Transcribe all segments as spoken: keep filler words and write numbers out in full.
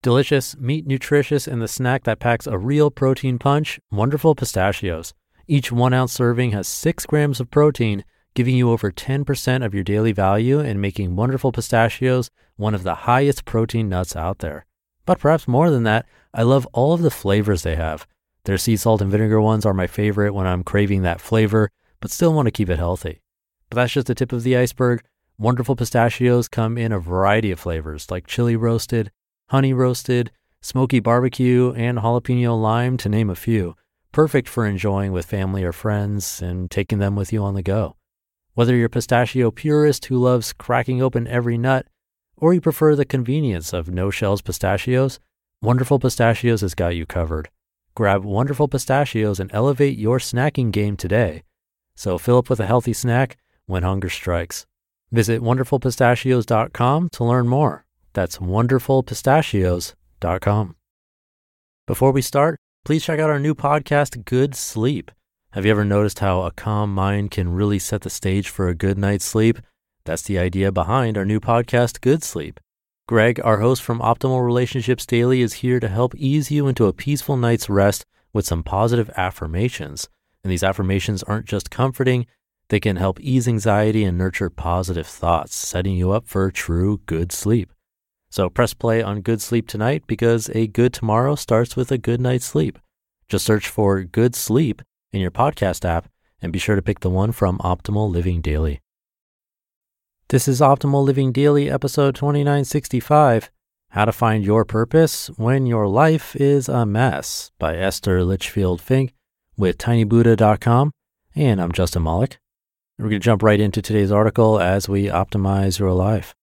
Delicious, meat nutritious, and the snack that packs a real protein punch, Wonderful Pistachios. Each one ounce serving has six grams of protein, giving you over ten percent of your daily value and making Wonderful Pistachios one of the highest protein nuts out there. But perhaps more than that, I love all of the flavors they have. Their sea salt and vinegar ones are my favorite when I'm craving that flavor, but still want to keep it healthy. But that's just the tip of the iceberg. Wonderful Pistachios come in a variety of flavors like chili roasted, honey roasted, smoky barbecue, and jalapeno lime, to name a few. Perfect for enjoying with family or friends and taking them with you on the go. Whether you're a pistachio purist who loves cracking open every nut, or you prefer the convenience of no-shells pistachios, Wonderful Pistachios has got you covered. Grab Wonderful Pistachios and elevate your snacking game today. So fill up with a healthy snack when hunger strikes. Visit wonderful pistachios dot com to learn more. That's wonderful pistachios dot com. Before we start, please check out our new podcast, Good Sleep. Have you ever noticed how a calm mind can really set the stage for a good night's sleep? That's the idea behind our new podcast, Good Sleep. Greg, our host from Optimal Relationships Daily, is here to help ease you into a peaceful night's rest with some positive affirmations. And these affirmations aren't just comforting, they can help ease anxiety and nurture positive thoughts, setting you up for true good sleep. So press play on Good Sleep tonight because a good tomorrow starts with a good night's sleep. Just search for Good Sleep in your podcast app and be sure to pick the one from Optimal Living Daily. This is Optimal Living Daily, episode twenty-nine sixty-five, How to Find Your Purpose When Your Life is a Mess by Esther Litchfield Fink with tiny buddha dot com. And I'm Justin Malik. We're going to jump right into today's article as we optimize your life.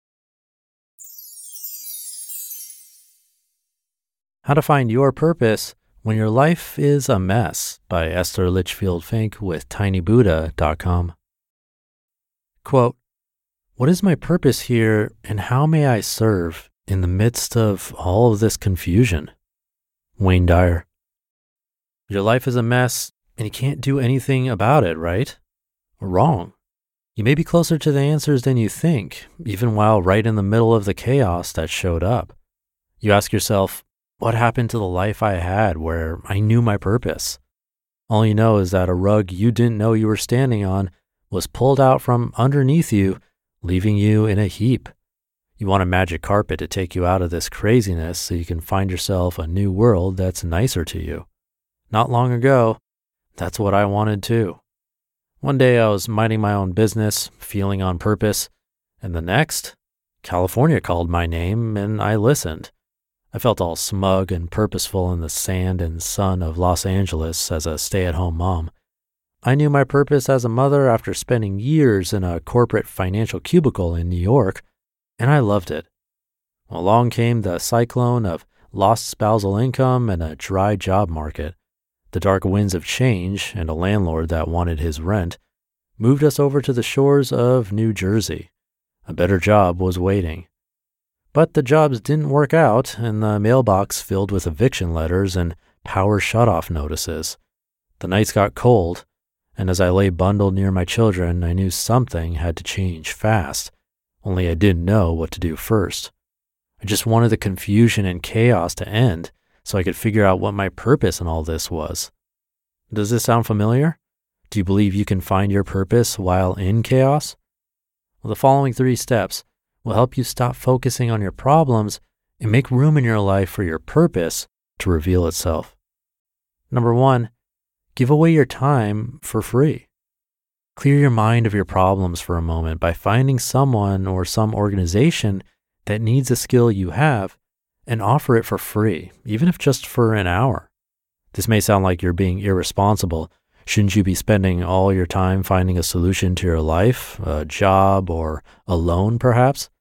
How to Find Your Purpose When Your Life is a Mess by Esther Litchfield Fink with tiny buddha dot com. Quote, "What is my purpose here and how may I serve in the midst of all of this confusion?" Wayne Dyer. Your life is a mess and you can't do anything about it, right? Or wrong. You may be closer to the answers than you think, even while right in the middle of the chaos that showed up. You ask yourself, what happened to the life I had where I knew my purpose? All you know is that a rug you didn't know you were standing on was pulled out from underneath you, leaving you in a heap. You want a magic carpet to take you out of this craziness so you can find yourself a new world that's nicer to you. Not long ago, that's what I wanted too. One day I was minding my own business, feeling on purpose, and the next, California called my name and I listened. I felt all smug and purposeful in the sand and sun of Los Angeles as a stay-at-home mom. I knew my purpose as a mother after spending years in a corporate financial cubicle in New York, and I loved it. Along came the cyclone of lost spousal income and a dry job market. The dark winds of change and a landlord that wanted his rent moved us over to the shores of New Jersey. A better job was waiting. But the jobs didn't work out, and the mailbox filled with eviction letters and power shutoff notices. The nights got cold, and as I lay bundled near my children, I knew something had to change fast, only I didn't know what to do first. I just wanted the confusion and chaos to end so I could figure out what my purpose in all this was. Does this sound familiar? Do you believe you can find your purpose while in chaos? Well, the following three steps will help you stop focusing on your problems and make room in your life for your purpose to reveal itself. Number one, give away your time for free. Clear your mind of your problems for a moment by finding someone or some organization that needs a skill you have and offer it for free, even if just for an hour. This may sound like you're being irresponsible. Shouldn't you be spending all your time finding a solution to your life, a job, or a loan perhaps?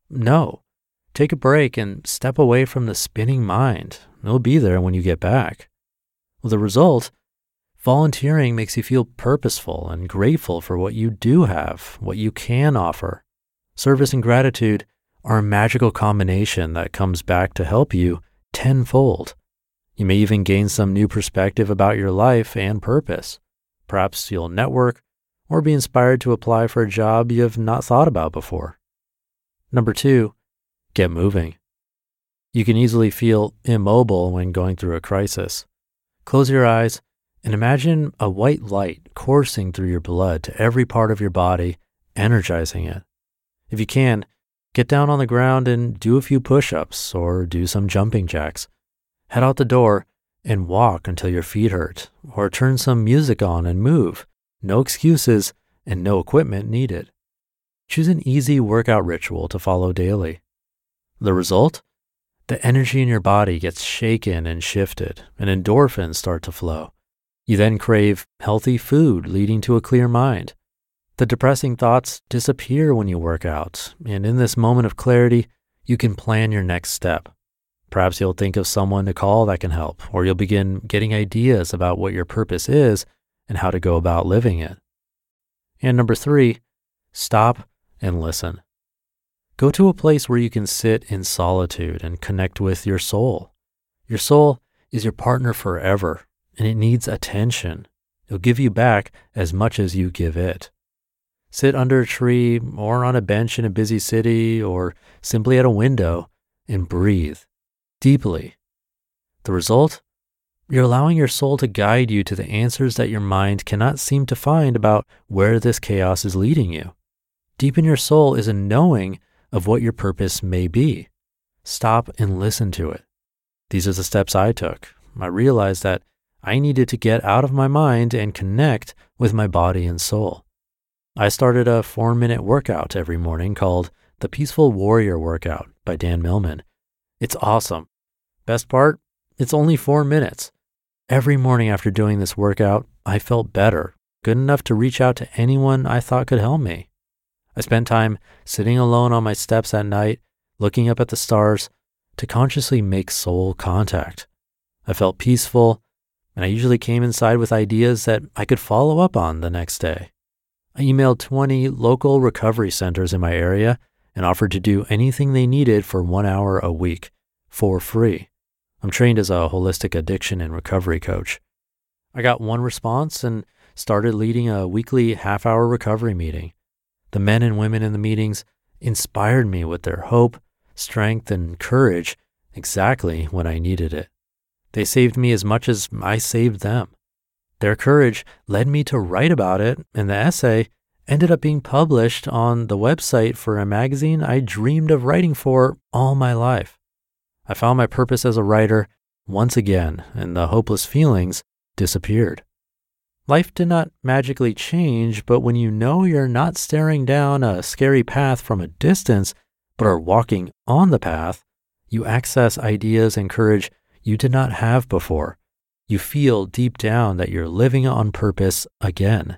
No. Take a break and step away from the spinning mind. It'll be there when you get back. Well, the result, volunteering makes you feel purposeful and grateful for what you do have, what you can offer. Service and gratitude are a magical combination that comes back to help you tenfold. You may even gain some new perspective about your life and purpose. Perhaps you'll network or be inspired to apply for a job you have not thought about before. Number two, get moving. You can easily feel immobile when going through a crisis. Close your eyes and imagine a white light coursing through your blood to every part of your body, energizing it. If you can, get down on the ground and do a few push-ups or do some jumping jacks. Head out the door and walk until your feet hurt, or turn some music on and move. No excuses and no equipment needed. Choose an easy workout ritual to follow daily. The result? The energy in your body gets shaken and shifted, and endorphins start to flow. You then crave healthy food, leading to a clear mind. The depressing thoughts disappear when you work out, and in this moment of clarity, you can plan your next step. Perhaps you'll think of someone to call that can help, or you'll begin getting ideas about what your purpose is and how to go about living it. And number three, stop and listen. Go to a place where you can sit in solitude and connect with your soul. Your soul is your partner forever, and it needs attention. It'll give you back as much as you give it. Sit under a tree or on a bench in a busy city or simply at a window and breathe deeply. The result? You're allowing your soul to guide you to the answers that your mind cannot seem to find about where this chaos is leading you. Deep in your soul is a knowing of what your purpose may be. Stop and listen to it. These are the steps I took. I realized that I needed to get out of my mind and connect with my body and soul. I started a four-minute workout every morning called the Peaceful Warrior Workout by Dan Millman. It's awesome. Best part? It's only four minutes. Every morning after doing this workout, I felt better, good enough to reach out to anyone I thought could help me. I spent time sitting alone on my steps at night, looking up at the stars to consciously make soul contact. I felt peaceful, and I usually came inside with ideas that I could follow up on the next day. I emailed twenty local recovery centers in my area and offered to do anything they needed for one hour a week for free. I'm trained as a holistic addiction and recovery coach. I got one response and started leading a weekly half-hour recovery meeting. The men and women in the meetings inspired me with their hope, strength, and courage exactly when I needed it. They saved me as much as I saved them. Their courage led me to write about it, and the essay ended up being published on the website for a magazine I dreamed of writing for all my life. I found my purpose as a writer once again, and the hopeless feelings disappeared. Life did not magically change, but when you know you're not staring down a scary path from a distance, but are walking on the path, you access ideas and courage you did not have before. You feel deep down that you're living on purpose again.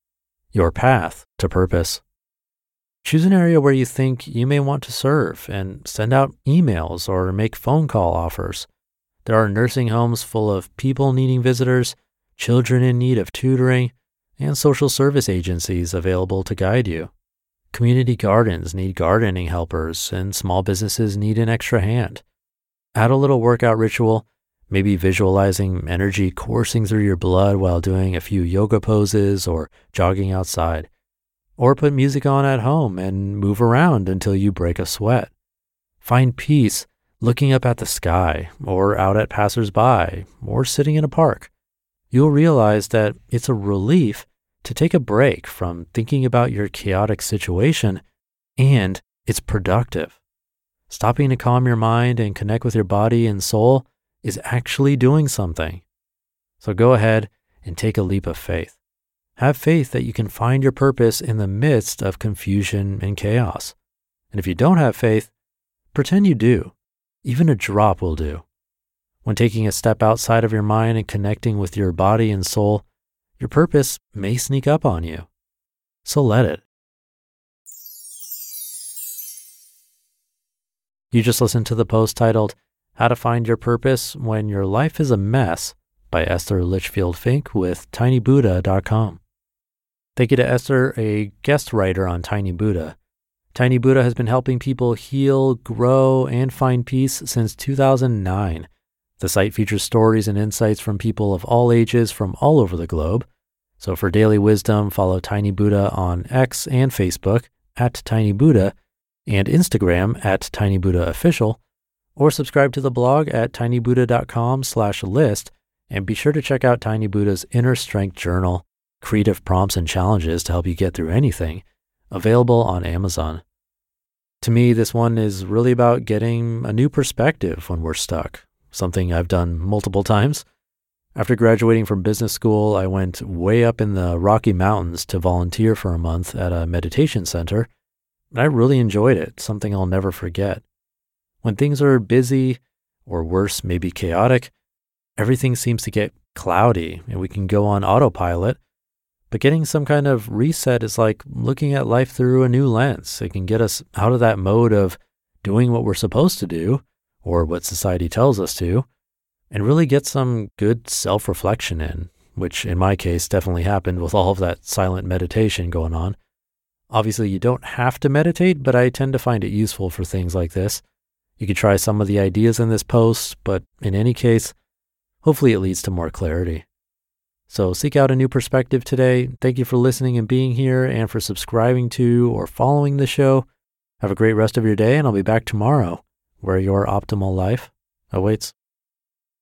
Your path to purpose. Choose an area where you think you may want to serve and send out emails or make phone call offers. There are nursing homes full of people needing visitors, children in need of tutoring, and social service agencies available to guide you. Community gardens need gardening helpers, and small businesses need an extra hand. Add a little workout ritual, maybe visualizing energy coursing through your blood while doing a few yoga poses or jogging outside. Or put music on at home and move around until you break a sweat. Find peace looking up at the sky, or out at passersby, or sitting in a park. You'll realize that it's a relief to take a break from thinking about your chaotic situation, and it's productive. Stopping to calm your mind and connect with your body and soul is actually doing something. So go ahead and take a leap of faith. Have faith that you can find your purpose in the midst of confusion and chaos. And if you don't have faith, pretend you do. Even a drop will do. When taking a step outside of your mind and connecting with your body and soul, your purpose may sneak up on you. So let it. You just listened to the post titled, How to Find Your Purpose When Your Life is a Mess by Esther Litchfield Fink with tiny buddha dot com. Thank you to Esther, a guest writer on Tiny Buddha. Tiny Buddha has been helping people heal, grow, and find peace since two thousand nine. The site features stories and insights from people of all ages from all over the globe. So for daily wisdom, follow Tiny Buddha on X and Facebook at Tiny Buddha and Instagram at Tiny Buddha Official, or subscribe to the blog at tinybuddha.com slash list, and be sure to check out Tiny Buddha's Inner Strength Journal, Creative Prompts and Challenges to help you get through anything, available on Amazon. To me, this one is really about getting a new perspective when we're stuck, something I've done multiple times. After graduating from business school, I went way up in the Rocky Mountains to volunteer for a month at a meditation center, and I really enjoyed it, something I'll never forget. When things are busy, or worse, maybe chaotic, everything seems to get cloudy and we can go on autopilot. But getting some kind of reset is like looking at life through a new lens. It can get us out of that mode of doing what we're supposed to do, or what society tells us to, and really get some good self-reflection in, which in my case definitely happened with all of that silent meditation going on. Obviously, you don't have to meditate, but I tend to find it useful for things like this. You could try some of the ideas in this post, but in any case, hopefully it leads to more clarity. So seek out a new perspective today. Thank you for listening and being here, and for subscribing to or following the show. Have a great rest of your day, and I'll be back tomorrow, where your optimal life awaits.